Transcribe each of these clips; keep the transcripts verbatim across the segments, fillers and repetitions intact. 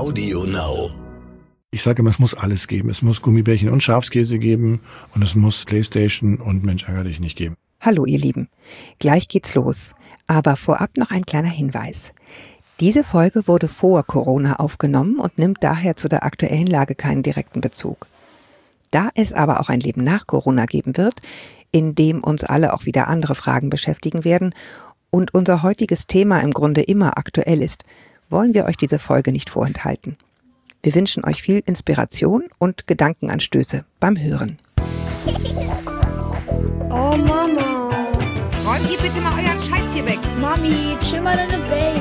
Audio Now. Ich sage immer, es muss alles geben. Es muss Gummibärchen und Schafskäse geben und es muss Playstation und Mensch ärgere dich nicht geben. Hallo ihr Lieben, gleich geht's los. Aber vorab noch ein kleiner Hinweis. Diese Folge wurde vor Corona aufgenommen und nimmt daher zu der aktuellen Lage keinen direkten Bezug. Da es aber auch ein Leben nach Corona geben wird, in dem uns alle auch wieder andere Fragen beschäftigen werden und unser heutiges Thema im Grunde immer aktuell ist, wollen wir euch diese Folge nicht vorenthalten. Wir wünschen euch viel Inspiration und Gedankenanstöße beim Hören. Oh Mama. Räumt ihr bitte mal euren Scheiß hier weg. Mami, chill mal deine Base.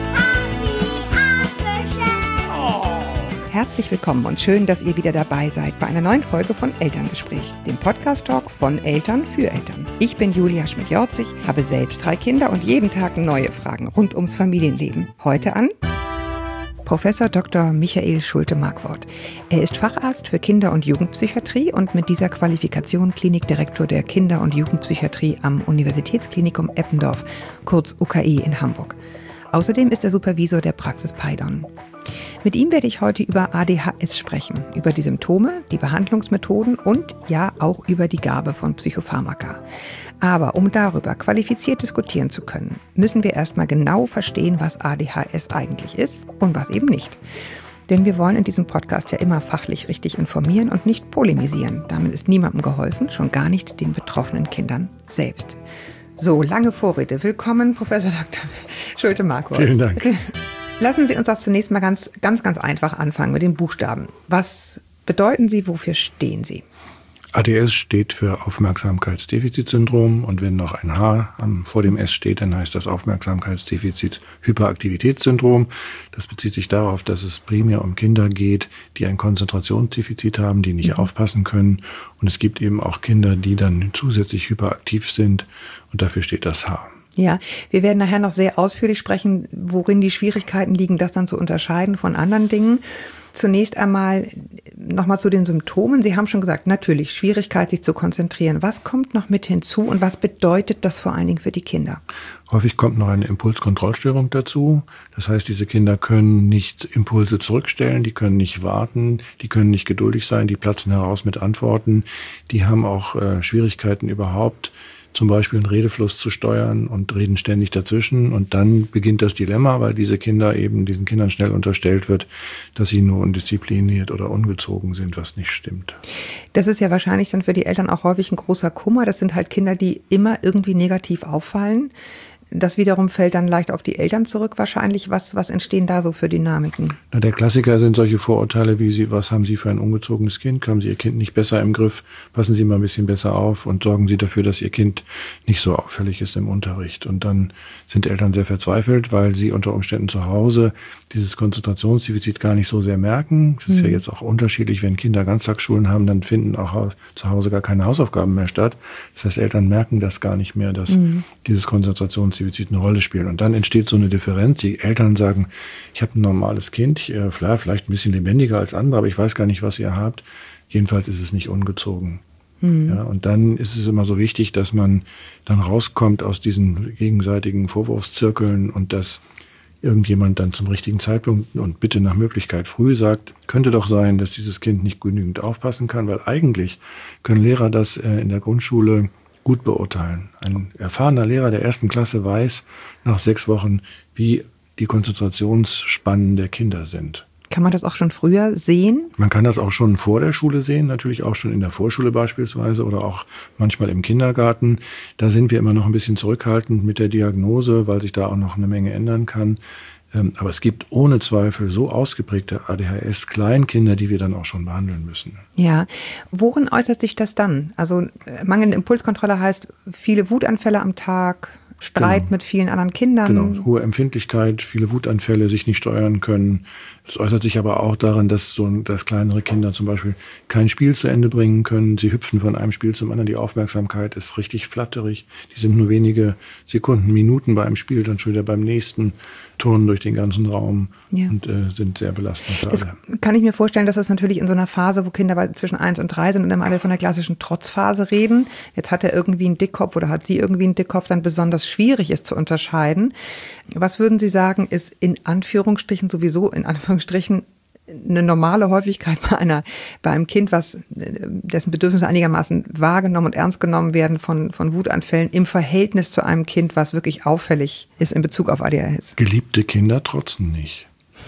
Herzlich willkommen und schön, dass ihr wieder dabei seid bei einer neuen Folge von Elterngespräch, dem Podcast-Talk von Eltern für Eltern. Ich bin Julia Schmidt-Jorzig, habe selbst drei Kinder und jeden Tag neue Fragen rund ums Familienleben. Heute an Professor Doktor Michael Schulte-Markwort. Er ist Facharzt für Kinder- und Jugendpsychiatrie und mit dieser Qualifikation Klinikdirektor der Kinder- und Jugendpsychiatrie am Universitätsklinikum Eppendorf, kurz U K E in Hamburg. Außerdem ist er Supervisor der Praxis Paidon. Mit ihm werde ich heute über A D H S sprechen, über die Symptome, die Behandlungsmethoden und ja auch über die Gabe von Psychopharmaka. Aber um darüber qualifiziert diskutieren zu können, müssen wir erstmal genau verstehen, was A D H S eigentlich ist und was eben nicht. Denn wir wollen in diesem Podcast ja immer fachlich richtig informieren und nicht polemisieren. Damit ist niemandem geholfen, schon gar nicht den betroffenen Kindern selbst. So, lange Vorrede. Willkommen, Professor Doktor Schulte-Markwort. Vielen Dank. Lassen Sie uns das zunächst mal ganz, ganz, ganz einfach anfangen mit den Buchstaben. Was bedeuten sie, wofür stehen sie? A D S steht für Aufmerksamkeitsdefizitsyndrom und wenn noch ein H vor dem S steht, dann heißt das Aufmerksamkeitsdefizit-Hyperaktivitätssyndrom. Das bezieht sich darauf, dass es primär um Kinder geht, die ein Konzentrationsdefizit haben, die nicht mhm. aufpassen können. Und es gibt eben auch Kinder, die dann zusätzlich hyperaktiv sind und dafür steht das H. Ja, wir werden nachher noch sehr ausführlich sprechen, worin die Schwierigkeiten liegen, das dann zu unterscheiden von anderen Dingen. Zunächst einmal nochmal zu den Symptomen. Sie haben schon gesagt, natürlich Schwierigkeit, sich zu konzentrieren. Was kommt noch mit hinzu und was bedeutet das vor allen Dingen für die Kinder? Häufig kommt noch eine Impulskontrollstörung dazu. Das heißt, diese Kinder können nicht Impulse zurückstellen, die können nicht warten, die können nicht geduldig sein, die platzen heraus mit Antworten. Die haben auch äh, Schwierigkeiten überhaupt, zum Beispiel einen Redefluss zu steuern und reden ständig dazwischen. Und dann beginnt das Dilemma, weil diese Kinder eben, diesen Kindern schnell unterstellt wird, dass sie nur undiszipliniert oder ungezogen sind, was nicht stimmt. Das ist ja wahrscheinlich dann für die Eltern auch häufig ein großer Kummer. Das sind halt Kinder, die immer irgendwie negativ auffallen. Das wiederum fällt dann leicht auf die Eltern zurück wahrscheinlich. Was, was entstehen da so für Dynamiken? Na, der Klassiker sind solche Vorurteile wie, Sie, was haben Sie für ein ungezogenes Kind? Haben Sie Ihr Kind nicht besser im Griff? Passen Sie mal ein bisschen besser auf und sorgen Sie dafür, dass Ihr Kind nicht so auffällig ist im Unterricht. Und dann sind Eltern sehr verzweifelt, weil sie unter Umständen zu Hause dieses Konzentrationsdefizit gar nicht so sehr merken. Das ist mhm. ja jetzt auch unterschiedlich. Wenn Kinder Ganztagsschulen haben, dann finden auch zu Hause gar keine Hausaufgaben mehr statt. Das heißt, Eltern merken das gar nicht mehr, dass mhm. dieses Konzentrationsdefizit eine Rolle spielen. Und dann entsteht so eine Differenz. Die Eltern sagen, ich habe ein normales Kind, vielleicht ein bisschen lebendiger als andere, aber ich weiß gar nicht, was ihr habt. Jedenfalls ist es nicht ungezogen. Mhm. Ja, und dann ist es immer so wichtig, dass man dann rauskommt aus diesen gegenseitigen Vorwurfszirkeln und dass irgendjemand dann zum richtigen Zeitpunkt und bitte nach Möglichkeit früh sagt, könnte doch sein, dass dieses Kind nicht genügend aufpassen kann, weil eigentlich können Lehrer das in der Grundschule gut beurteilen. Ein erfahrener Lehrer der ersten Klasse weiß nach sechs Wochen, wie die Konzentrationsspannen der Kinder sind. Kann man das auch schon früher sehen? Man kann das auch schon vor der Schule sehen, natürlich auch schon in der Vorschule beispielsweise oder auch manchmal im Kindergarten. Da sind wir immer noch ein bisschen zurückhaltend mit der Diagnose, weil sich da auch noch eine Menge ändern kann. Aber es gibt ohne Zweifel so ausgeprägte A D H S-Kleinkinder, die wir dann auch schon behandeln müssen. Ja, worin äußert sich das dann? Also mangelnde Impulskontrolle heißt viele Wutanfälle am Tag, Streit genau. mit vielen anderen Kindern. Genau, hohe Empfindlichkeit, viele Wutanfälle, sich nicht steuern können. Das äußert sich aber auch darin, dass so dass kleinere Kinder zum Beispiel kein Spiel zu Ende bringen können. Sie hüpfen von einem Spiel zum anderen. Die Aufmerksamkeit ist richtig flatterig. Die sind nur wenige Sekunden, Minuten bei einem Spiel, dann schon wieder beim nächsten, turnen durch den ganzen Raum ja. und äh, sind sehr belastend für das alle. Kann ich mir vorstellen, dass das natürlich in so einer Phase, wo Kinder bei zwischen eins und drei sind und immer alle von der klassischen Trotzphase reden. Jetzt hat er irgendwie einen Dickkopf oder hat sie irgendwie einen Dickkopf, dann besonders schwierig ist zu unterscheiden. Was würden Sie sagen, ist in Anführungsstrichen sowieso in Anführungsstrichen eine normale Häufigkeit bei einer, bei einem Kind, was, dessen Bedürfnisse einigermaßen wahrgenommen und ernst genommen werden von, von Wutanfällen im Verhältnis zu einem Kind, was wirklich auffällig ist in Bezug auf A D H S? Geliebte Kinder trotzen nicht.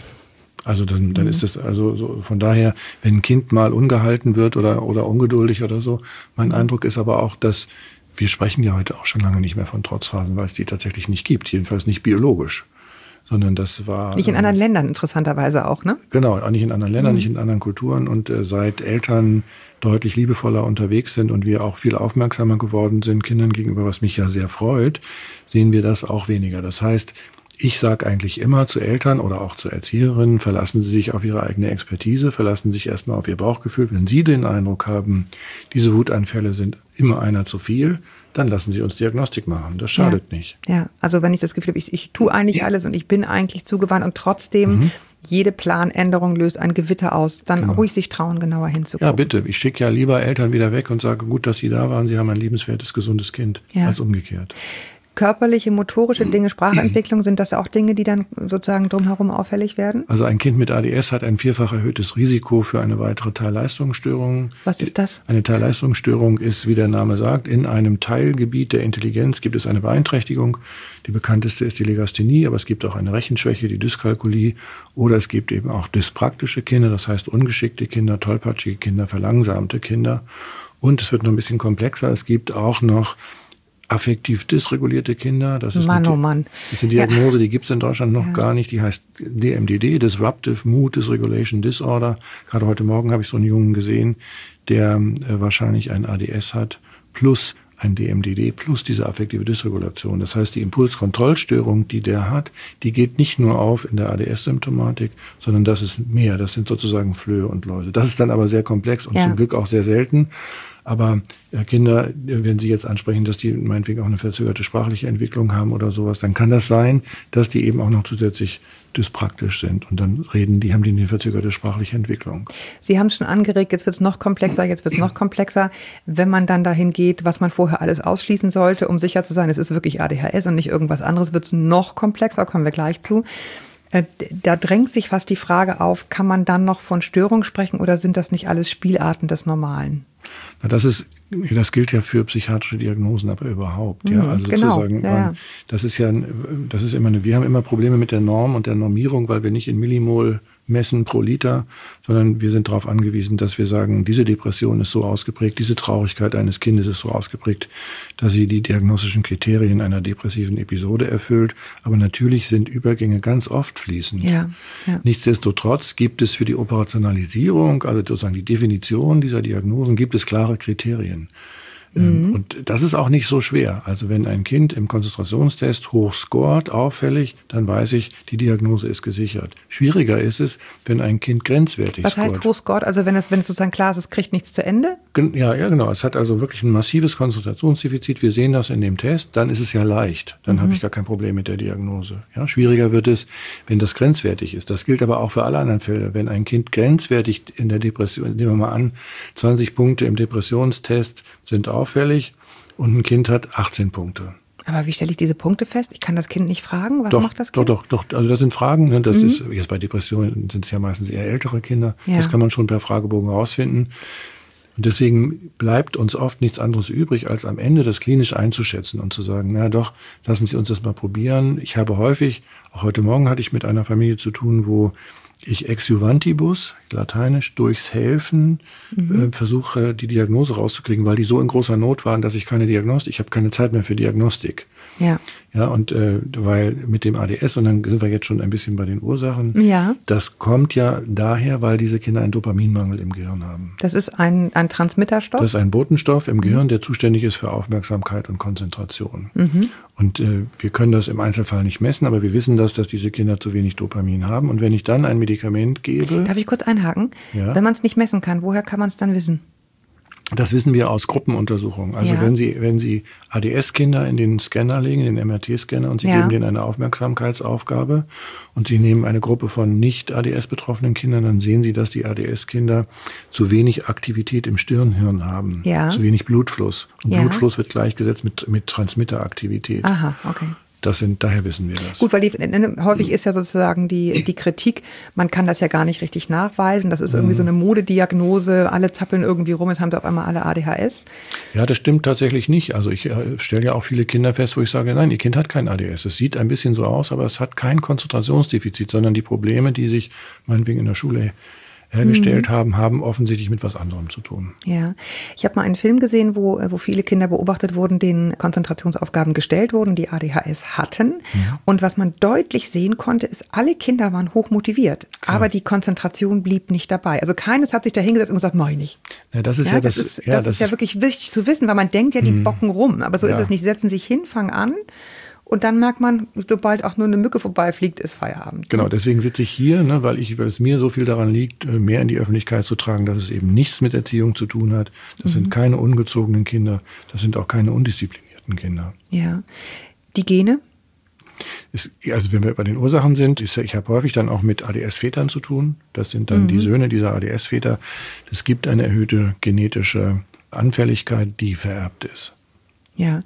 Also dann, dann mhm. ist es also so, von daher, wenn ein Kind mal ungehalten wird oder, oder ungeduldig oder so, mein Eindruck ist aber auch, dass wir sprechen ja heute auch schon lange nicht mehr von Trotzphasen, weil es die tatsächlich nicht gibt, jedenfalls nicht biologisch. Sondern das war... Nicht in anderen ähm, Ländern interessanterweise auch, ne? Genau, auch nicht in anderen Ländern, mhm. nicht in anderen Kulturen. Und äh, seit Eltern deutlich liebevoller unterwegs sind und wir auch viel aufmerksamer geworden sind Kindern gegenüber, was mich ja sehr freut, sehen wir das auch weniger. Das heißt, ich sage eigentlich immer zu Eltern oder auch zu Erzieherinnen, verlassen Sie sich auf Ihre eigene Expertise, verlassen Sie sich erstmal auf Ihr Bauchgefühl. Wenn Sie den Eindruck haben, diese Wutanfälle sind immer einer zu viel, dann lassen Sie uns Diagnostik machen. Das schadet ja. nicht. Ja, also wenn ich das Gefühl habe, ich, ich tue eigentlich alles und ich bin eigentlich zugewandt und trotzdem mhm. jede Planänderung löst ein Gewitter aus, dann genau. ruhig sich trauen, genauer hinzugucken. Ja, bitte. Ich schicke ja lieber Eltern wieder weg und sage, gut, dass Sie da waren, Sie haben ein liebenswertes, gesundes Kind, ja. als umgekehrt. Körperliche, motorische Dinge, Sprachentwicklung, sind das auch Dinge, die dann sozusagen drumherum auffällig werden? Also ein Kind mit A D S hat ein vierfach erhöhtes Risiko für eine weitere Teilleistungsstörung. Was ist das? Eine Teilleistungsstörung ist, wie der Name sagt, in einem Teilgebiet der Intelligenz gibt es eine Beeinträchtigung. Die bekannteste ist die Legasthenie, aber es gibt auch eine Rechenschwäche, die Dyskalkulie. Oder es gibt eben auch dyspraktische Kinder, das heißt ungeschickte Kinder, tollpatschige Kinder, verlangsamte Kinder. Und es wird noch ein bisschen komplexer. Es gibt auch noch affektiv dysregulierte Kinder, das ist, Mann, eine, oh Mann. das ist eine Diagnose, ja. die gibt es in Deutschland noch ja. gar nicht. Die heißt D M D D, Disruptive Mood Dysregulation Disorder. Gerade heute Morgen habe ich so einen Jungen gesehen, der äh, wahrscheinlich ein A D S hat, plus ein D M D D, plus diese affektive Dysregulation. Das heißt, die Impulskontrollstörung, die der hat, die geht nicht nur auf in der A D S-Symptomatik, sondern das ist mehr. Das sind sozusagen Flöhe und Läuse. Das ist dann aber sehr komplex und ja. zum Glück auch sehr selten. Aber äh, Kinder, wenn Sie jetzt ansprechen, dass die meinetwegen auch eine verzögerte sprachliche Entwicklung haben oder sowas, dann kann das sein, dass die eben auch noch zusätzlich dyspraktisch sind. Und dann reden die, haben die eine verzögerte sprachliche Entwicklung. Sie haben es schon angeregt, jetzt wird es noch komplexer, jetzt wird es noch komplexer. Wenn man dann dahin geht, was man vorher alles ausschließen sollte, um sicher zu sein, es ist wirklich A D H S und nicht irgendwas anderes, wird es noch komplexer, kommen wir gleich zu. Äh, da drängt sich fast die Frage auf, kann man dann noch von Störung sprechen oder sind das nicht alles Spielarten des Normalen? Na, das ist, das gilt ja für psychiatrische Diagnosen, aber überhaupt, ja. Also genau, sozusagen, ja, ja. das ist ja, das ist immer eine, wir haben immer Probleme mit der Norm und der Normierung, weil wir nicht in Millimol messen pro Liter, sondern wir sind darauf angewiesen, dass wir sagen, diese Depression ist so ausgeprägt, diese Traurigkeit eines Kindes ist so ausgeprägt, dass sie die diagnostischen Kriterien einer depressiven Episode erfüllt. Aber natürlich sind Übergänge ganz oft fließend. Ja, ja. Nichtsdestotrotz gibt es für die Operationalisierung, also sozusagen die Definition dieser Diagnosen, gibt es klare Kriterien. Mhm. Und das ist auch nicht so schwer. Also wenn ein Kind im Konzentrationstest hoch scoret, auffällig, dann weiß ich, die Diagnose ist gesichert. Schwieriger ist es, wenn ein Kind grenzwertig Was scoret. heißt hoch scoret? Also wenn es, wenn es sozusagen klar ist, es kriegt nichts zu Ende? Ja, ja, genau. Es hat also wirklich ein massives Konzentrationsdefizit. Wir sehen das in dem Test. Dann ist es ja leicht. Dann mhm. habe ich gar kein Problem mit der Diagnose. Ja, schwieriger wird es, wenn das grenzwertig ist. Das gilt aber auch für alle anderen Fälle. Wenn ein Kind grenzwertig in der Depression, nehmen wir mal an, zwanzig Punkte im Depressionstest sind auffällig und ein Kind hat achtzehn Punkte. Aber wie stelle ich diese Punkte fest? Ich kann das Kind nicht fragen. Was doch, macht das Kind? Doch, doch, doch. Also das sind Fragen. Das mhm. ist jetzt bei Depressionen sind es ja meistens eher ältere Kinder. Ja. Das kann man schon per Fragebogen rausfinden. Und deswegen bleibt uns oft nichts anderes übrig, als am Ende das klinisch einzuschätzen und zu sagen, na doch, lassen Sie uns das mal probieren. Ich habe häufig, auch heute Morgen hatte ich mit einer Familie zu tun, wo ich ex juvantibus, lateinisch, durchs Helfen mhm. äh, versuche, die Diagnose rauszukriegen, weil die so in großer Not waren, dass ich keine Diagnostik, ich habe keine Zeit mehr für Diagnostik. Ja. Ja, und äh, weil mit dem A D S, und dann sind wir jetzt schon ein bisschen bei den Ursachen, ja. das kommt ja daher, weil diese Kinder einen Dopaminmangel im Gehirn haben. Das ist ein, ein Transmitterstoff? Das ist ein Botenstoff im Gehirn, der zuständig ist für Aufmerksamkeit und Konzentration. Mhm. Und äh, wir können das im Einzelfall nicht messen, aber wir wissen das, dass diese Kinder zu wenig Dopamin haben. Und wenn ich dann ein Medikament gebe... Darf ich kurz einhaken? Ja? Wenn man es nicht messen kann, woher kann man es dann wissen? Das wissen wir aus Gruppenuntersuchungen. Also ja. wenn Sie, wenn Sie A D S-Kinder in den Scanner legen, in den M R T-Scanner, und Sie ja. geben denen eine Aufmerksamkeitsaufgabe und Sie nehmen eine Gruppe von nicht-A D S-betroffenen Kindern, dann sehen Sie, dass die A D S-Kinder zu wenig Aktivität im Stirnhirn haben, ja. zu wenig Blutfluss. Und ja. Blutfluss wird gleichgesetzt mit, mit Transmitteraktivität. Aha, okay. Das sind, daher wissen wir das. Gut, weil die, häufig ist ja sozusagen die, die Kritik, man kann das ja gar nicht richtig nachweisen. Das ist irgendwie so eine Modediagnose, alle zappeln irgendwie rum, jetzt haben sie auf einmal alle A D H S. Ja, das stimmt tatsächlich nicht. Also ich äh, stelle ja auch viele Kinder fest, wo ich sage, nein, ihr Kind hat kein A D S. Es sieht ein bisschen so aus, aber es hat kein Konzentrationsdefizit, sondern die Probleme, die sich meinetwegen in der Schule hergestellt mhm. haben, haben offensichtlich mit was anderem zu tun. Ja, ich habe mal einen Film gesehen, wo, wo viele Kinder beobachtet wurden, denen Konzentrationsaufgaben gestellt wurden, die A D H S hatten. Ja. Und was man deutlich sehen konnte, ist, alle Kinder waren hoch motiviert, Klar. aber die Konzentration blieb nicht dabei. Also keines hat sich da hingesetzt und gesagt, mach ich nicht. Ja, das ist ja, ja das, das, ist, ja, das, das ist ja wirklich wichtig zu wissen, weil man denkt ja, die mhm. bocken rum. Aber so ja. ist es nicht. Sie setzen sich hin, fangen an. Und dann merkt man, sobald auch nur eine Mücke vorbeifliegt, ist Feierabend. Genau, deswegen sitze ich hier, ne, weil, ich, weil es mir so viel daran liegt, mehr in die Öffentlichkeit zu tragen, dass es eben nichts mit Erziehung zu tun hat. Das mhm. sind keine ungezogenen Kinder, das sind auch keine undisziplinierten Kinder. Ja. Die Gene? Ist, also wenn wir bei den Ursachen sind, ist, ich habe häufig dann auch mit A D S-Vätern zu tun. Das sind dann mhm. die Söhne dieser A D S-Väter. Es gibt eine erhöhte genetische Anfälligkeit, die vererbt ist. Ja.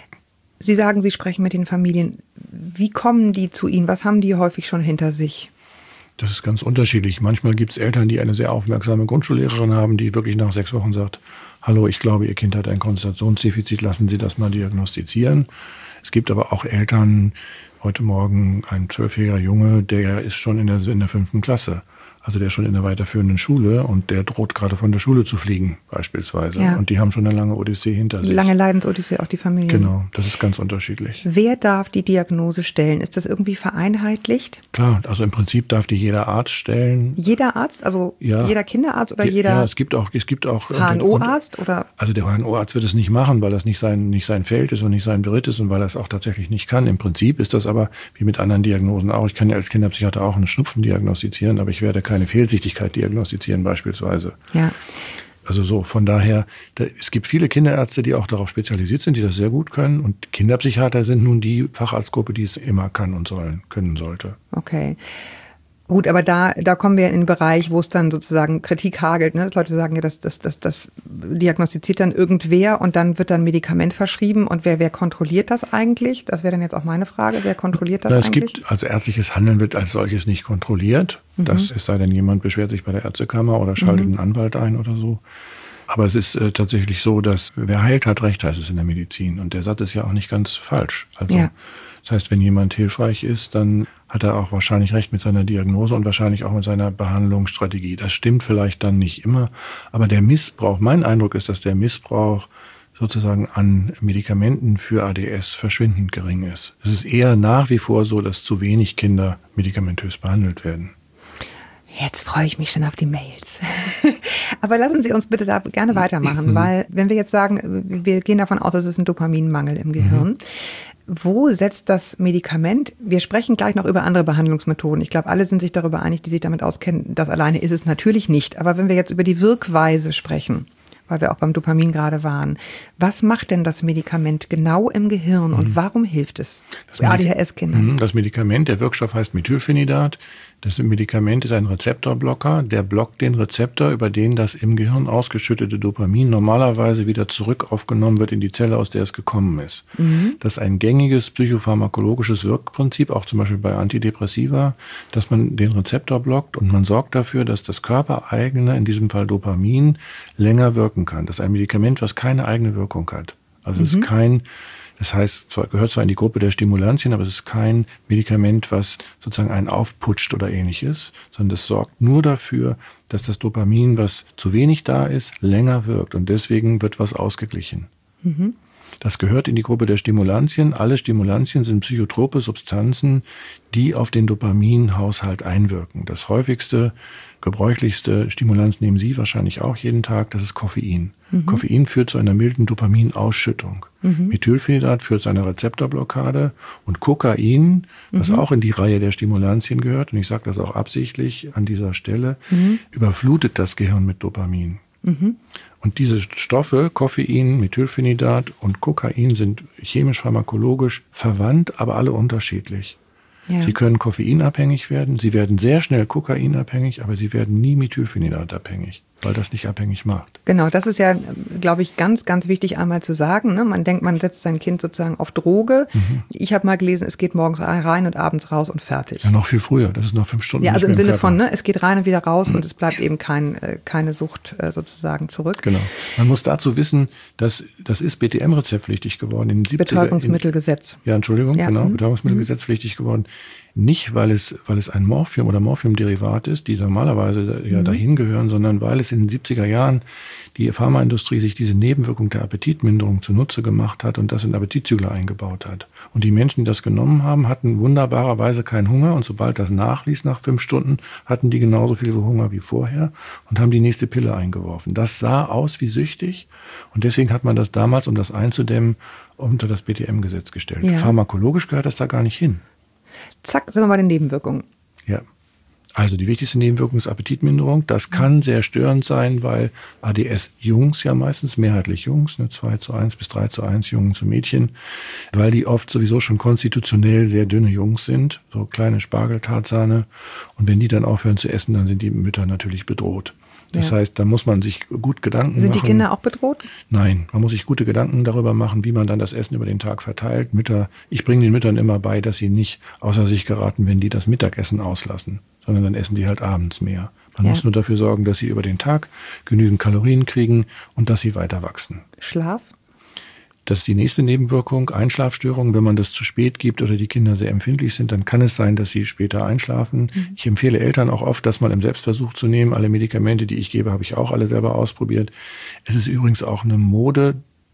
Sie sagen, Sie sprechen mit den Familien. Wie kommen die zu Ihnen? Was haben die häufig schon hinter sich? Das ist ganz unterschiedlich. Manchmal gibt es Eltern, die eine sehr aufmerksame Grundschullehrerin haben, die wirklich nach sechs Wochen sagt, hallo, ich glaube, Ihr Kind hat ein Konzentrationsdefizit, lassen Sie das mal diagnostizieren. Es gibt aber auch Eltern, heute Morgen ein zwölfjähriger Junge, der ist schon in der, in der fünften Klasse. Also der ist schon in der weiterführenden Schule und der droht gerade von der Schule zu fliegen beispielsweise. Ja. Und die haben schon eine lange Odyssee hinter sich. Lange Leidensodyssee, auch die Familie. Genau, das ist ganz unterschiedlich. Wer darf die Diagnose stellen? Ist das irgendwie vereinheitlicht? Klar, also im Prinzip darf die jeder Arzt stellen. Jeder Arzt? Also ja. jeder Kinderarzt oder ja, jeder Ja, es gibt auch, es gibt auch H N O-Arzt? Oder? Also der H N O-Arzt wird es nicht machen, weil das nicht sein, nicht sein Feld ist und nicht sein Beritt ist und weil er es auch tatsächlich nicht kann. Im Prinzip ist das aber wie mit anderen Diagnosen auch. Ich kann ja als Kinderpsychiater auch einen Schnupfen diagnostizieren, aber ich werde keine Fehlsichtigkeit diagnostizieren beispielsweise. Ja. Also so, von daher, da, es gibt viele Kinderärzte, die auch darauf spezialisiert sind, die das sehr gut können. Und Kinderpsychiater sind nun die Facharztgruppe, die es immer kann und sollen, können sollte. Okay. Gut, aber da, da kommen wir in den Bereich, wo es dann sozusagen Kritik hagelt. Ne? Leute sagen ja, das, das, das, das diagnostiziert dann irgendwer und dann wird dann Medikament verschrieben. Und wer, wer kontrolliert das eigentlich? Das wäre dann jetzt auch meine Frage. Wer kontrolliert das Na, es eigentlich? Gibt, also ärztliches Handeln wird als solches nicht kontrolliert. Mhm. Das es sei denn, jemand beschwert sich bei der Ärztekammer oder schaltet mhm. einen Anwalt ein oder so. Aber es ist äh, tatsächlich so, dass wer heilt, hat Recht, heißt es in der Medizin. Und der Satz ist ja auch nicht ganz falsch. Also ja. Das heißt, wenn jemand hilfreich ist, dann hat er auch wahrscheinlich recht mit seiner Diagnose und wahrscheinlich auch mit seiner Behandlungsstrategie. Das stimmt vielleicht dann nicht immer, aber der Missbrauch, mein Eindruck ist, dass der Missbrauch sozusagen an Medikamenten für A D S verschwindend gering ist. Es ist eher nach wie vor so, dass zu wenig Kinder medikamentös behandelt werden. Jetzt freue ich mich schon auf die Mails. Aber lassen Sie uns bitte da gerne weitermachen, weil wenn wir jetzt sagen, wir gehen davon aus, es ist ein Dopaminmangel im Gehirn. Mhm. Wo setzt das Medikament? Wir sprechen gleich noch über andere Behandlungsmethoden. Ich glaube, alle sind sich darüber einig, die sich damit auskennen. Das alleine ist es natürlich nicht. Aber wenn wir jetzt über die Wirkweise sprechen, weil wir auch beim Dopamin gerade waren, was macht denn das Medikament genau im Gehirn und warum hilft es A D H S-Kindern? Das Medikament, der Wirkstoff heißt Methylphenidat. Das Medikament ist ein Rezeptorblocker, der blockt den Rezeptor, über den das im Gehirn ausgeschüttete Dopamin normalerweise wieder zurück aufgenommen wird in die Zelle, aus der es gekommen ist. Mhm. Das ist ein gängiges psychopharmakologisches Wirkprinzip, auch zum Beispiel bei Antidepressiva, dass man den Rezeptor blockt und man sorgt dafür, dass das körpereigene, in diesem Fall Dopamin, länger wirken kann. Das ist ein Medikament, was keine eigene Wirkung hat. Also mhm. es ist kein... Das heißt, zwar gehört zwar in die Gruppe der Stimulantien, aber es ist kein Medikament, was sozusagen einen aufputscht oder ähnliches, sondern es sorgt nur dafür, dass das Dopamin, was zu wenig da ist, länger wirkt und deswegen wird was ausgeglichen. Mhm. Das gehört in die Gruppe der Stimulantien. Alle Stimulantien sind psychotrope Substanzen, die auf den Dopaminhaushalt einwirken. Das häufigste, gebräuchlichste Stimulanz nehmen Sie wahrscheinlich auch jeden Tag, das ist Koffein. Mhm. Koffein führt zu einer milden Dopaminausschüttung. Mhm. Methylphenidat führt zu einer Rezeptorblockade und Kokain, was mhm. auch in die Reihe der Stimulantien gehört, und ich sage das auch absichtlich an dieser Stelle, mhm. überflutet das Gehirn mit Dopamin. Mhm. Und diese Stoffe, Koffein, Methylphenidat und Kokain, sind chemisch-pharmakologisch verwandt, aber alle unterschiedlich. Ja. Sie können koffeinabhängig werden, sie werden sehr schnell kokainabhängig, aber sie werden nie Methylphenidatabhängig. weil das nicht abhängig macht. Genau, das ist ja, glaube ich, ganz, ganz wichtig einmal zu sagen. Ne? Man denkt, man setzt sein Kind sozusagen auf Droge. Mhm. Ich habe mal gelesen, es geht morgens rein und abends raus und fertig. Ja, noch viel früher. Das ist noch fünf Stunden. Ja, also im Sinne Körper. von, ne, es geht rein und wieder raus mhm. und es bleibt eben kein, keine Sucht sozusagen zurück. Genau. Man muss dazu wissen, dass das ist B T M-rezeptpflichtig geworden. In Betäubungsmittelgesetz. Ja, Entschuldigung, ja. genau, mhm. Betäubungsmittelgesetz pflichtig geworden. Nicht, weil es, weil es ein Morphium oder Morphiumderivat ist, die normalerweise ja mhm. dahin gehören, sondern weil es in den siebziger Jahren die Pharmaindustrie sich diese Nebenwirkung der Appetitminderung zunutze gemacht hat und das in Appetitzügler eingebaut hat. Und die Menschen, die das genommen haben, hatten wunderbarerweise keinen Hunger und sobald das nachließ nach fünf Stunden, hatten die genauso viel Hunger wie vorher und haben die nächste Pille eingeworfen. Das sah aus wie süchtig und deswegen hat man das damals, um das einzudämmen, unter das B T M-Gesetz gestellt. Ja. Pharmakologisch gehört das da gar nicht hin. Zack, sind wir bei den Nebenwirkungen. Ja, also die wichtigste Nebenwirkung ist Appetitminderung. Das kann sehr störend sein, weil A D S-Jungs ja meistens, mehrheitlich Jungs, ne, zwei zu eins bis drei zu eins Jungen zu Mädchen, weil die oft sowieso schon konstitutionell sehr dünne Jungs sind, so kleine Spargeltarzahne. Und wenn die dann aufhören zu essen, dann sind die Mütter natürlich bedroht. Das ja. heißt, da muss man sich gut Gedanken Sind machen. Sind die Kinder auch bedroht? Nein, man muss sich gute Gedanken darüber machen, wie man dann das Essen über den Tag verteilt. Mütter, ich bringe den Müttern immer bei, dass sie nicht außer sich geraten, wenn die das Mittagessen auslassen, sondern dann essen sie halt abends mehr. Man ja. muss nur dafür sorgen, dass sie über den Tag genügend Kalorien kriegen und dass sie weiter wachsen. Schlaf? Das ist die nächste Nebenwirkung, Einschlafstörungen. Wenn man das zu spät gibt oder die Kinder sehr empfindlich sind, dann kann es sein, dass sie später einschlafen. Mhm. Ich empfehle Eltern auch oft, das mal im Selbstversuch zu nehmen. Alle Medikamente, die ich gebe, habe ich auch alle selber ausprobiert. Es ist übrigens auch eine Mode,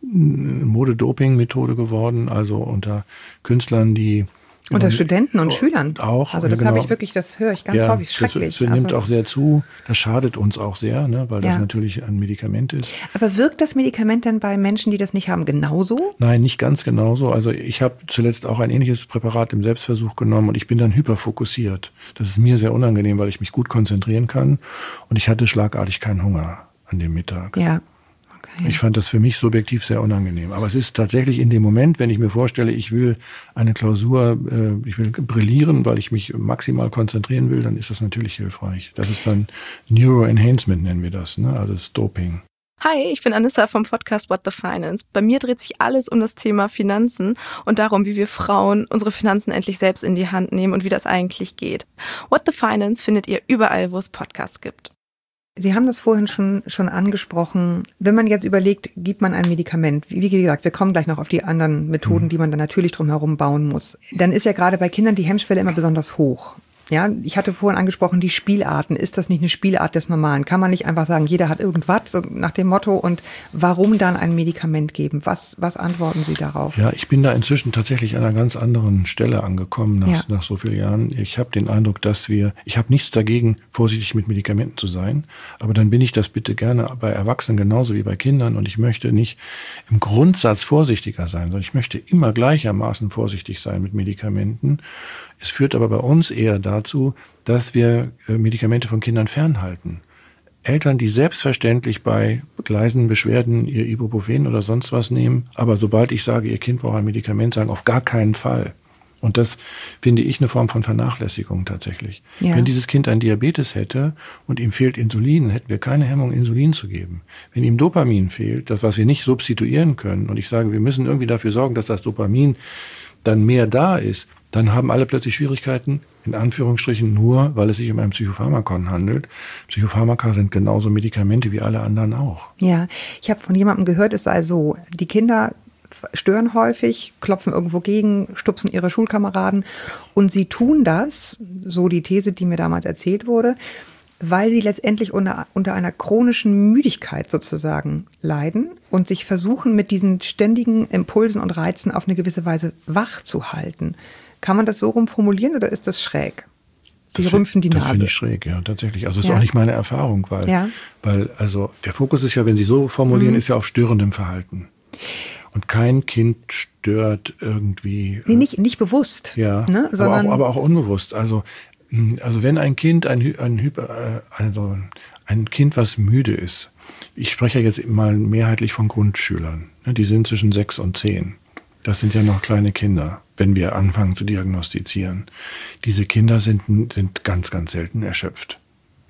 Mode-Doping-Methode geworden, also unter Künstlern, die Unter Studenten und Schülern. Auch. Also das ja, genau. habe ich wirklich, das höre ich ganz ja, häufig, schrecklich. Das, das nimmt also, auch sehr zu. Das schadet uns auch sehr, ne, weil ja. das natürlich ein Medikament ist. Aber wirkt das Medikament denn bei Menschen, die das nicht haben, genauso? Nein, nicht ganz genauso. Also ich habe zuletzt auch ein ähnliches Präparat im Selbstversuch genommen und ich bin dann hyperfokussiert. Das ist mir sehr unangenehm, weil ich mich gut konzentrieren kann und ich hatte schlagartig keinen Hunger an dem Mittag. Ja. Ich fand das für mich subjektiv sehr unangenehm. Aber es ist tatsächlich in dem Moment, wenn ich mir vorstelle, ich will eine Klausur, äh, ich will brillieren, weil ich mich maximal konzentrieren will, dann ist das natürlich hilfreich. Das ist dann Neuroenhancement, nennen wir das, ne? Also das Doping. Hi, ich bin Anissa vom Podcast What the Finance. Bei mir dreht sich alles um das Thema Finanzen und darum, wie wir Frauen unsere Finanzen endlich selbst in die Hand nehmen und wie das eigentlich geht. What the Finance findet ihr überall, wo es Podcasts gibt. Sie haben das vorhin schon, schon angesprochen. Wenn man jetzt überlegt, gibt man ein Medikament, wie gesagt, wir kommen gleich noch auf die anderen Methoden, die man dann natürlich drumherum bauen muss, dann ist ja gerade bei Kindern die Hemmschwelle immer besonders hoch. Ja, ich hatte vorhin angesprochen, die Spielarten. Ist das nicht eine Spielart des Normalen? Kann man nicht einfach sagen, jeder hat irgendwas, so nach dem Motto, und warum dann ein Medikament geben? Was, was antworten Sie darauf? Ja, ich bin da inzwischen tatsächlich an einer ganz anderen Stelle angekommen nach, ja. nach so vielen Jahren. Ich habe den Eindruck, dass wir, ich habe nichts dagegen, vorsichtig mit Medikamenten zu sein, aber dann bin ich das bitte gerne bei Erwachsenen genauso wie bei Kindern und ich möchte nicht im Grundsatz vorsichtiger sein, sondern ich möchte immer gleichermaßen vorsichtig sein mit Medikamenten. Es führt aber bei uns eher dazu, dass wir Medikamente von Kindern fernhalten. Eltern, die selbstverständlich bei leisen Beschwerden ihr Ibuprofen oder sonst was nehmen, aber sobald ich sage, ihr Kind braucht ein Medikament, sagen auf gar keinen Fall. Und das finde ich eine Form von Vernachlässigung tatsächlich. Ja. Wenn dieses Kind einen Diabetes hätte und ihm fehlt Insulin, hätten wir keine Hemmung, Insulin zu geben. Wenn ihm Dopamin fehlt, das, was wir nicht substituieren können, und ich sage, wir müssen irgendwie dafür sorgen, dass das Dopamin dann mehr da ist, dann haben alle plötzlich Schwierigkeiten, in Anführungsstrichen nur, weil es sich um ein Psychopharmakon handelt. Psychopharmaka sind genauso Medikamente wie alle anderen auch. Ja, ich habe von jemandem gehört, es sei so, die Kinder stören häufig, klopfen irgendwo gegen, stupsen ihre Schulkameraden und sie tun das, so die These, die mir damals erzählt wurde, weil sie letztendlich unter, unter einer chronischen Müdigkeit sozusagen leiden und sich versuchen, mit diesen ständigen Impulsen und Reizen auf eine gewisse Weise wach zu halten. Kann man das so rum formulieren oder ist das schräg? Sie das rümpfen die das Nase. Das finde ich schräg, ja, tatsächlich. Also das ist ja. auch nicht meine Erfahrung, weil, ja. weil also der Fokus ist ja, wenn Sie so formulieren, mhm. ist ja auf störendem Verhalten. Und kein Kind stört irgendwie. Nee, nicht, nicht bewusst. Ja, ne, sondern aber, auch, aber auch unbewusst. Also, also wenn ein Kind, ein, ein, Hyper, also ein Kind, was müde ist, ich spreche ja jetzt mal mehrheitlich von Grundschülern, ne, die sind zwischen sechs und zehn. Das sind ja noch kleine Kinder, wenn wir anfangen zu diagnostizieren. Diese Kinder sind, sind ganz, ganz selten erschöpft.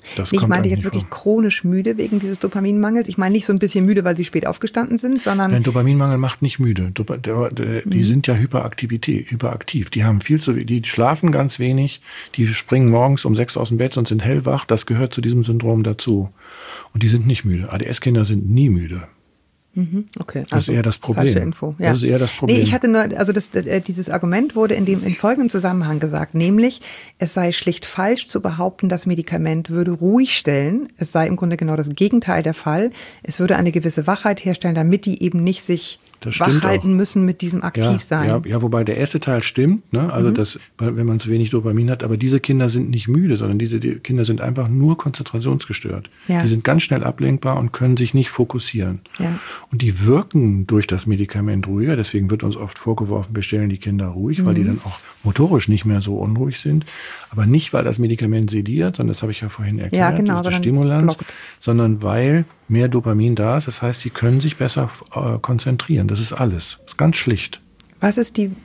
Das nee, ich kommt meine jetzt eigentlich wirklich vor. chronisch müde wegen dieses Dopaminmangels. Ich meine nicht so ein bisschen müde, weil sie spät aufgestanden sind, sondern... Nein, Dopaminmangel macht nicht müde. Dopa, der, der, die Mhm. sind ja Hyperaktivität, hyperaktiv. Die haben viel zu, die schlafen ganz wenig, die springen morgens um sechs aus dem Bett und sind hellwach. Das gehört zu diesem Syndrom dazu. Und die sind nicht müde. A D S-Kinder sind nie müde. Mhm, okay, Das ist eher das Problem. Falsche Info. Ja. Das ist eher das Problem. Nee, ich hatte nur, also das, äh, dieses Argument wurde in dem in folgendem Zusammenhang gesagt, nämlich es sei schlicht falsch zu behaupten, das Medikament würde ruhig stellen. Es sei im Grunde genau das Gegenteil der Fall. Es würde eine gewisse Wachheit herstellen, damit die eben nicht sich Das wach stimmt halten auch. müssen mit diesem Aktivsein. Ja, ja, ja, wobei der erste Teil stimmt, ne? Also Mhm. das, wenn man zu wenig Dopamin hat, aber diese Kinder sind nicht müde, sondern diese die Kinder sind einfach nur konzentrationsgestört. Ja. Die sind ganz schnell ablenkbar und können sich nicht fokussieren. Ja. Und die wirken durch das Medikament ruhiger, deswegen wird uns oft vorgeworfen, wir stellen die Kinder ruhig, weil die dann auch motorisch nicht mehr so unruhig sind. Aber nicht, weil das Medikament sediert, sondern das habe ich ja vorhin erklärt, Ja, genau, das ist der sondern Stimulanz, blockt. sondern weil mehr Dopamin da ist. Das heißt, sie können sich besser äh, konzentrieren. Das ist alles. Das ist ganz schlicht. Was ist die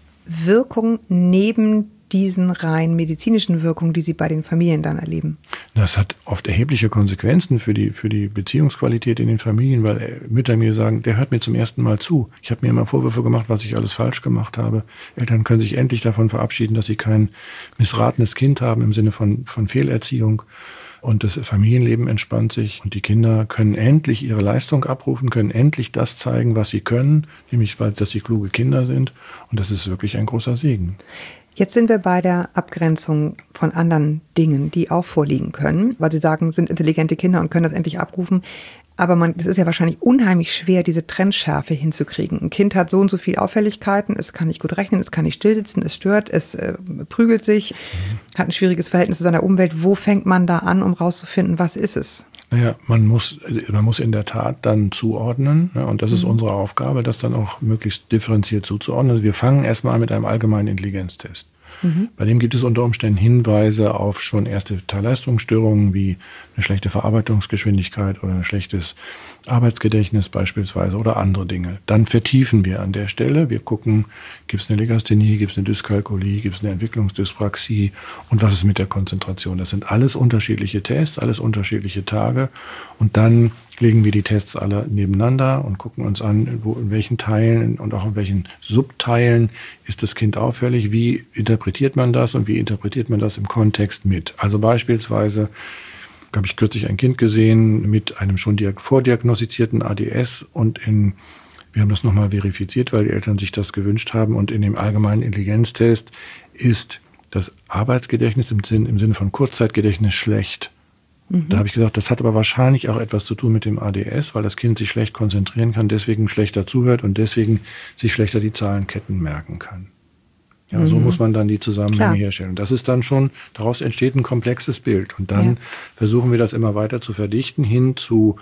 Wirkung neben diesen rein medizinischen Wirkungen, die Sie bei den Familien dann erleben? Das hat oft erhebliche Konsequenzen für die, für die Beziehungsqualität in den Familien, weil äh, Mütter mir sagen, der hört mir zum ersten Mal zu. Ich habe mir immer Vorwürfe gemacht, was ich alles falsch gemacht habe. Eltern können sich endlich davon verabschieden, dass sie kein missratenes Kind haben im Sinne von, von Fehlerziehung. Und das Familienleben entspannt sich und die Kinder können endlich ihre Leistung abrufen, können endlich das zeigen, was sie können, nämlich, weil, dass sie kluge Kinder sind. Und das ist wirklich ein großer Segen. Jetzt sind wir bei der Abgrenzung von anderen Dingen, die auch vorliegen können, weil Sie sagen, sind intelligente Kinder und können das endlich abrufen. Aber man, es ist ja wahrscheinlich unheimlich schwer, diese Trennschärfe hinzukriegen. Ein Kind hat so und so viele Auffälligkeiten, es kann nicht gut rechnen, es kann nicht stillsitzen, es stört, es äh, prügelt sich, mhm. hat ein schwieriges Verhältnis zu seiner Umwelt. Wo fängt man da an, um rauszufinden, was ist es? Naja, man muss, man muss in der Tat dann zuordnen, ne, und das ist mhm. unsere Aufgabe, das dann auch möglichst differenziert zuzuordnen. Also wir fangen erstmal mit einem allgemeinen Intelligenztest. Mhm. Bei dem gibt es unter Umständen Hinweise auf schon erste Teilleistungsstörungen wie eine schlechte Verarbeitungsgeschwindigkeit oder ein schlechtes Arbeitsgedächtnis beispielsweise oder andere Dinge. Dann vertiefen wir an der Stelle. Wir gucken, gibt es eine Legasthenie, gibt es eine Dyskalkulie, gibt es eine Entwicklungsdyspraxie und was ist mit der Konzentration. Das sind alles unterschiedliche Tests, alles unterschiedliche Tage und dann legen wir die Tests alle nebeneinander und gucken uns an, wo, in welchen Teilen und auch in welchen Subteilen ist das Kind auffällig, wie interpretiert man das und wie interpretiert man das im Kontext mit. Also beispielsweise habe ich kürzlich ein Kind gesehen mit einem schon vordiagnostizierten A D S und in, wir haben das nochmal verifiziert, weil die Eltern sich das gewünscht haben und in dem allgemeinen Intelligenztest ist das Arbeitsgedächtnis im Sinn, im Sinne von Kurzzeitgedächtnis schlecht. Mhm. Da habe ich gesagt, das hat aber wahrscheinlich auch etwas zu tun mit dem A D S, weil das Kind sich schlecht konzentrieren kann, deswegen schlechter zuhört und deswegen sich schlechter die Zahlenketten merken kann. Ja, mhm. So muss man dann die Zusammenhänge Klar. herstellen. Das ist dann schon, daraus entsteht ein komplexes Bild. Und dann ja. versuchen wir das immer weiter zu verdichten hin zu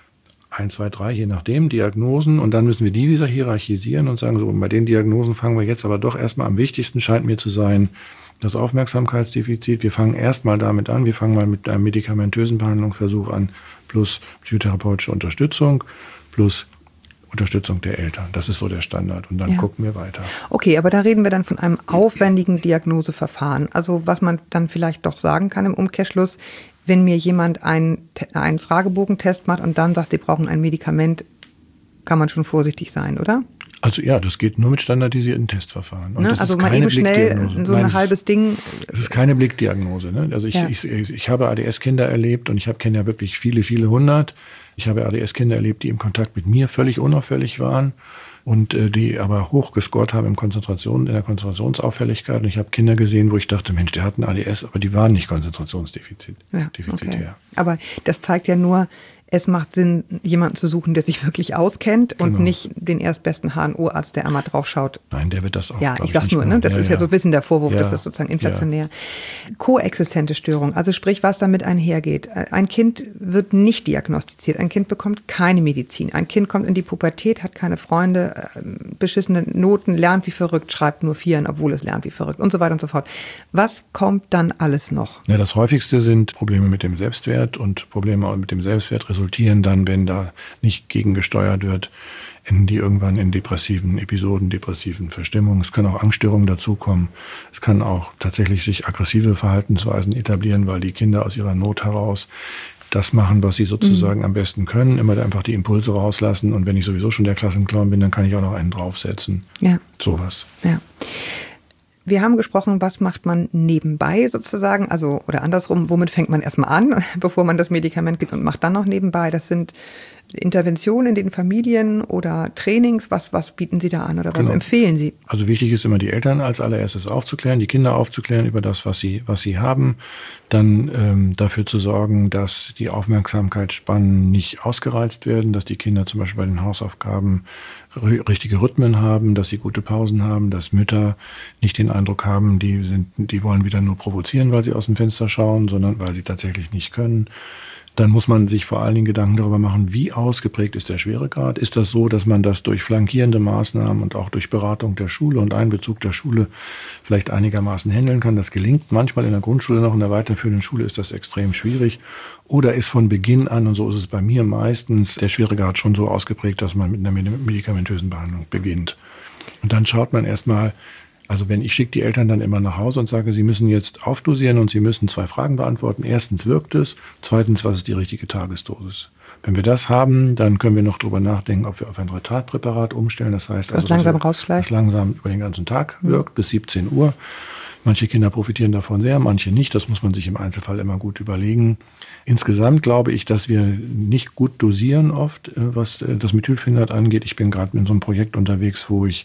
eins, zwei, drei, je nachdem, Diagnosen. Und dann müssen wir die wieder hierarchisieren und sagen, so, bei den Diagnosen fangen wir jetzt aber doch erstmal am wichtigsten, scheint mir zu sein, das Aufmerksamkeitsdefizit. Wir fangen erstmal damit an. Wir fangen mal mit einem medikamentösen Behandlungsversuch an, plus psychotherapeutische Unterstützung, plus Unterstützung der Eltern. Das ist so der Standard. Und dann ja. gucken wir weiter. Okay, aber da reden wir dann von einem aufwendigen Diagnoseverfahren. Also was man dann vielleicht doch sagen kann im Umkehrschluss, wenn mir jemand einen, einen Fragebogentest macht und dann sagt, sie brauchen ein Medikament, kann man schon vorsichtig sein, oder? Also ja, das geht nur mit standardisierten Testverfahren. Und ne? das also ist mal keine eben schnell so ein Nein, halbes es, Ding. Es ist keine Blickdiagnose. Ne? Also ich, ja. ich, ich, ich habe A D S-Kinder erlebt und ich habe kenne ja wirklich viele, viele hundert. Ich habe A D S-Kinder erlebt, die im Kontakt mit mir völlig unauffällig waren und äh, die aber hoch gescored haben im Konzentration, in der Konzentrationsauffälligkeit. Und ich habe Kinder gesehen, wo ich dachte, Mensch, der hat ein A D S, aber die waren nicht konzentrationsdefizitär. Ja, okay. Aber das zeigt ja nur, es macht Sinn, jemanden zu suchen, der sich wirklich auskennt und genau. nicht den erstbesten H N O-Arzt, der einmal drauf schaut. Nein, der wird das auch. Ja, ich sag's nur, ne? Das ja, ist ja, ja so ein bisschen der Vorwurf, ja. das ist sozusagen inflationär. Ja. Koexistente Störung, also sprich, was damit einhergeht. Ein Kind wird nicht diagnostiziert, ein Kind bekommt keine Medizin, ein Kind kommt in die Pubertät, hat keine Freunde, beschissene Noten, lernt wie verrückt, schreibt nur Vieren, obwohl es lernt wie verrückt und so weiter und so fort. Was kommt dann alles noch? Ja, das häufigste sind Probleme mit dem Selbstwert und Probleme mit dem Selbstwert resultieren dann, wenn da nicht gegengesteuert wird, enden die irgendwann in depressiven Episoden, depressiven Verstimmungen. Es können auch Angststörungen dazukommen. Es kann auch tatsächlich sich aggressive Verhaltensweisen etablieren, weil die Kinder aus ihrer Not heraus das machen, was sie sozusagen mhm. am besten können. Immer einfach die Impulse rauslassen. Und wenn ich sowieso schon der Klassenclown bin, dann kann ich auch noch einen draufsetzen. Ja. Sowas. Ja. Wir haben gesprochen, was macht man nebenbei sozusagen, also oder andersrum, womit fängt man erstmal an, bevor man das Medikament gibt und macht dann noch nebenbei. Das sind Interventionen in den Familien oder Trainings. Was, was bieten Sie da an oder was genau. empfehlen Sie? Also wichtig ist immer, die Eltern als allererstes aufzuklären, die Kinder aufzuklären über das, was sie, was sie haben. Dann ähm, dafür zu sorgen, dass die Aufmerksamkeitsspannen nicht ausgereizt werden, dass die Kinder zum Beispiel bei den Hausaufgaben r- richtige Rhythmen haben, dass sie gute Pausen haben, dass Mütter nicht den Eindruck haben, die sind, die wollen wieder nur provozieren, weil sie aus dem Fenster schauen, sondern weil sie tatsächlich nicht können. Dann muss man sich vor allen Dingen Gedanken darüber machen, wie ausgeprägt ist der Schweregrad. Ist das so, dass man das durch flankierende Maßnahmen und auch durch Beratung der Schule und Einbezug der Schule vielleicht einigermaßen handeln kann? Das gelingt manchmal in der Grundschule noch, in der weiterführenden Schule ist das extrem schwierig. Oder ist von Beginn an, und so ist es bei mir meistens, der Schweregrad schon so ausgeprägt, dass man mit einer medikamentösen Behandlung beginnt. Und dann schaut man erstmal, also wenn ich schicke die Eltern dann immer nach Hause und sage, sie müssen jetzt aufdosieren und sie müssen zwei Fragen beantworten. Erstens, wirkt es? Zweitens, was ist die richtige Tagesdosis? Wenn wir das haben, dann können wir noch darüber nachdenken, ob wir auf ein Retardpräparat umstellen. Das heißt, also, das langsam rausschleicht. Das langsam über den ganzen Tag wirkt, mhm. bis siebzehn Uhr. Manche Kinder profitieren davon sehr, manche nicht. Das muss man sich im Einzelfall immer gut überlegen. Insgesamt glaube ich, dass wir nicht gut dosieren oft, was das Methylphenat angeht. Ich bin gerade in so einem Projekt unterwegs, wo ich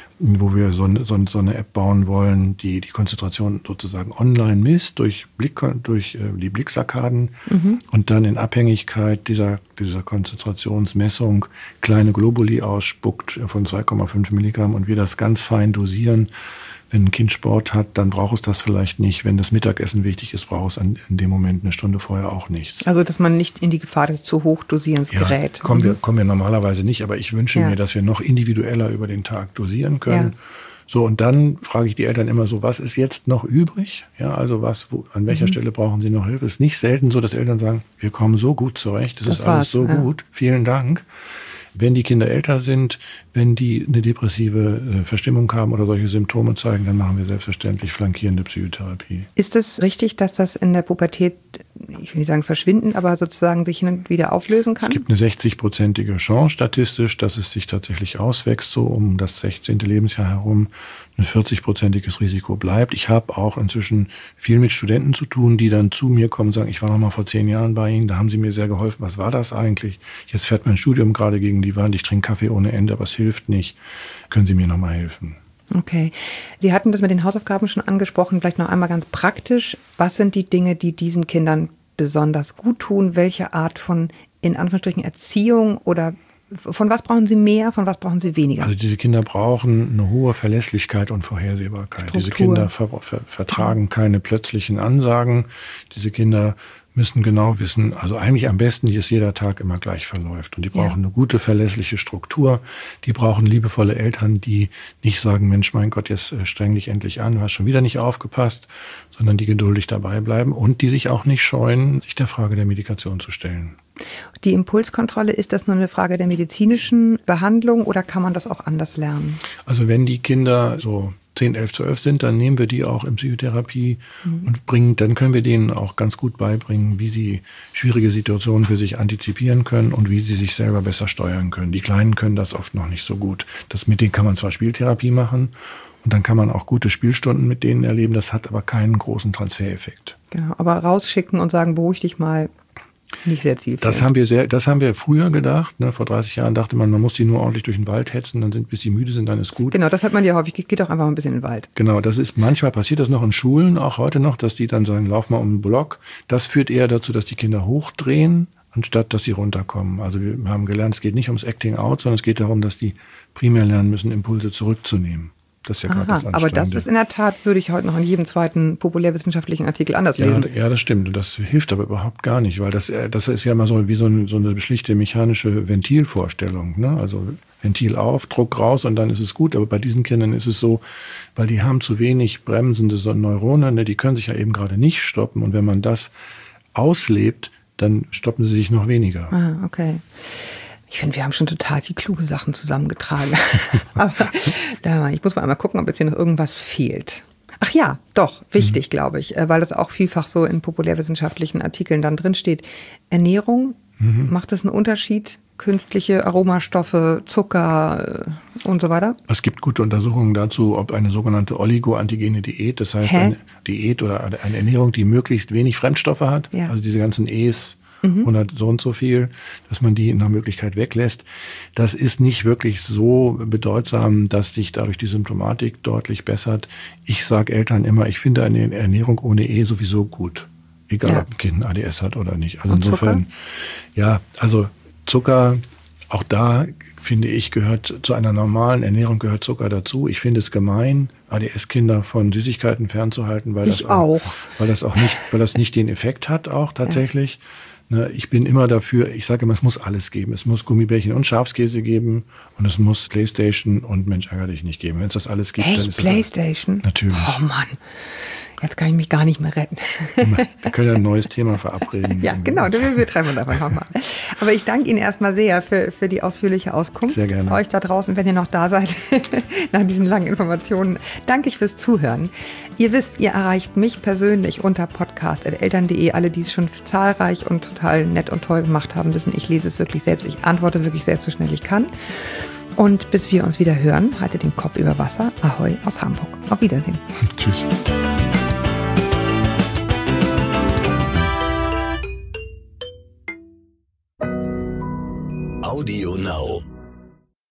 wo wir so eine, so eine App bauen wollen, die die Konzentration sozusagen online misst durch, Blick, durch äh, die Blicksarkaden mhm. und dann in Abhängigkeit dieser, dieser Konzentrationsmessung kleine Globuli ausspuckt von zwei Komma fünf Milligramm und wir das ganz fein dosieren. Wenn ein Kind Sport hat, dann braucht es das vielleicht nicht. Wenn das Mittagessen wichtig ist, braucht es in dem Moment eine Stunde vorher auch nichts. Also, dass man nicht in die Gefahr des zu hoch dosierens ja, gerät. Kommen, mhm. wir, kommen wir normalerweise nicht, aber ich wünsche ja. mir, dass wir noch individueller über den Tag dosieren können. Ja. So, und dann frage ich die Eltern immer so, was ist jetzt noch übrig? Ja, also was, wo, an welcher mhm. Stelle brauchen sie noch Hilfe? Es ist nicht selten so, dass Eltern sagen, wir kommen so gut zurecht, das, das ist alles so ja. gut, vielen Dank. Wenn die Kinder älter sind, wenn die eine depressive äh, Verstimmung haben oder solche Symptome zeigen, dann machen wir selbstverständlich flankierende Psychotherapie. Ist es richtig, dass das in der Pubertät, ich will nicht sagen verschwinden, aber sozusagen sich hin und wieder auflösen kann? Es gibt eine sechzig-prozentige Chance statistisch, dass es sich tatsächlich auswächst, so um das sechzehnte Lebensjahr herum. Ein vierzig-prozentiges Risiko bleibt. Ich habe auch inzwischen viel mit Studenten zu tun, die dann zu mir kommen und sagen, ich war noch mal vor zehn Jahren bei Ihnen, da haben Sie mir sehr geholfen. Was war das eigentlich? Jetzt fährt mein Studium gerade gegen die Wand, ich trinke Kaffee ohne Ende, aber es hilft nicht. Können Sie mir noch mal helfen? Okay. Sie hatten das mit den Hausaufgaben schon angesprochen, vielleicht noch einmal ganz praktisch. Was sind die Dinge, die diesen Kindern besonders gut tun? Welche Art von, in Anführungsstrichen, Erziehung oder von was brauchen Sie mehr, von was brauchen Sie weniger? Also diese Kinder brauchen eine hohe Verlässlichkeit und Vorhersehbarkeit. Struktur. Diese Kinder ver- ver- vertragen keine plötzlichen Ansagen. Diese Kinder müssen genau wissen, also eigentlich am besten, dass jeder Tag immer gleich verläuft. Und die brauchen ja. eine gute, verlässliche Struktur. Die brauchen liebevolle Eltern, die nicht sagen, Mensch, mein Gott, jetzt streng dich endlich an, du hast schon wieder nicht aufgepasst, sondern die geduldig dabei bleiben und die sich auch nicht scheuen, sich der Frage der Medikation zu stellen. Die Impulskontrolle, ist das nur eine Frage der medizinischen Behandlung oder kann man das auch anders lernen? Also wenn die Kinder so zehn, elf, zwölf sind, dann nehmen wir die auch in Psychotherapie mhm. und bringen, dann können wir denen auch ganz gut beibringen, wie sie schwierige Situationen für sich antizipieren können und wie sie sich selber besser steuern können. Die Kleinen können das oft noch nicht so gut. Das, mit denen kann man zwar Spieltherapie machen und dann kann man auch gute Spielstunden mit denen erleben, das hat aber keinen großen Transfereffekt. Genau, aber rausschicken und sagen, beruhig dich mal, nicht sehr zielführend. Das haben wir sehr, das haben wir früher gedacht. Ne? Vor dreißig Jahren dachte man, man muss die nur ordentlich durch den Wald hetzen, dann sind, bis die müde sind, dann ist gut. Genau, das hat man ja häufig. Geht doch einfach ein bisschen in den Wald. Genau, das ist manchmal passiert das noch in Schulen, auch heute noch, dass die dann sagen, lauf mal um den Block. Das führt eher dazu, dass die Kinder hochdrehen, anstatt dass sie runterkommen. Also wir haben gelernt, es geht nicht ums Acting Out, sondern es geht darum, dass die primär lernen müssen, Impulse zurückzunehmen. Das ist ja gerade das Anstrengende. Aber das ist in der Tat, würde ich heute noch in jedem zweiten populärwissenschaftlichen Artikel anders ja, lesen. Ja, das stimmt. Und das hilft aber überhaupt gar nicht, weil das, das ist ja mal so wie so eine, so eine schlichte mechanische Ventilvorstellung. Ne? Also Ventil auf, Druck raus und dann ist es gut. Aber bei diesen Kindern ist es so, weil die haben zu wenig bremsende Neuronen, ne? Die können sich ja eben gerade nicht stoppen. Und wenn man das auslebt, dann stoppen sie sich noch weniger. Ah, okay. Ich finde, wir haben schon total viel kluge Sachen zusammengetragen. Aber da, ich muss mal einmal gucken, ob jetzt hier noch irgendwas fehlt. Ach ja, doch, wichtig, mhm. glaube ich, weil das auch vielfach so in populärwissenschaftlichen Artikeln dann drinsteht. Ernährung, mhm. macht das einen Unterschied? Künstliche Aromastoffe, Zucker und so weiter? Es gibt gute Untersuchungen dazu, ob eine sogenannte oligoantigene Diät, das heißt Hä? eine Diät oder eine Ernährung, die möglichst wenig Fremdstoffe hat, ja. also diese ganzen E's, mhm. hundert so und so viel, dass man die nach Möglichkeit weglässt. Das ist nicht wirklich so bedeutsam, dass sich dadurch die Symptomatik deutlich bessert. Ich sage Eltern immer, ich finde eine Ernährung ohne E sowieso gut. Egal, ja. ob ein Kind ein A D S hat oder nicht. Also und insofern, Zucker? ja, also Zucker, auch da, finde ich, gehört zu einer normalen Ernährung gehört Zucker dazu. Ich finde es gemein, A D S-Kinder von Süßigkeiten fernzuhalten, weil ich das auch, auch. weil das auch nicht, weil das nicht den Effekt hat, auch tatsächlich. Ja. Ich bin immer dafür, ich sage immer, es muss alles geben. Es muss Gummibärchen und Schafskäse geben und es muss Playstation und Mensch ärger dich nicht geben. Wenn es das alles gibt, Echt? dann ist Playstation? Das natürlich. Oh Mann. Jetzt kann ich mich gar nicht mehr retten. Wir können ja ein neues Thema verabreden. Ja, genau, wir treffen uns einfach nochmal. Aber ich danke Ihnen erstmal sehr für, für die ausführliche Auskunft. Sehr gerne. Euch da draußen, wenn ihr noch da seid, nach diesen langen Informationen, danke ich fürs Zuhören. Ihr wisst, ihr erreicht mich persönlich unter podcast punkt eltern punkt de. Alle, die es schon zahlreich und total nett und toll gemacht haben, wissen, ich lese es wirklich selbst. Ich antworte wirklich selbst so schnell ich kann. Und bis wir uns wieder hören, haltet den Kopf über Wasser. Ahoi aus Hamburg. Auf Wiedersehen. Tschüss. Audio Now.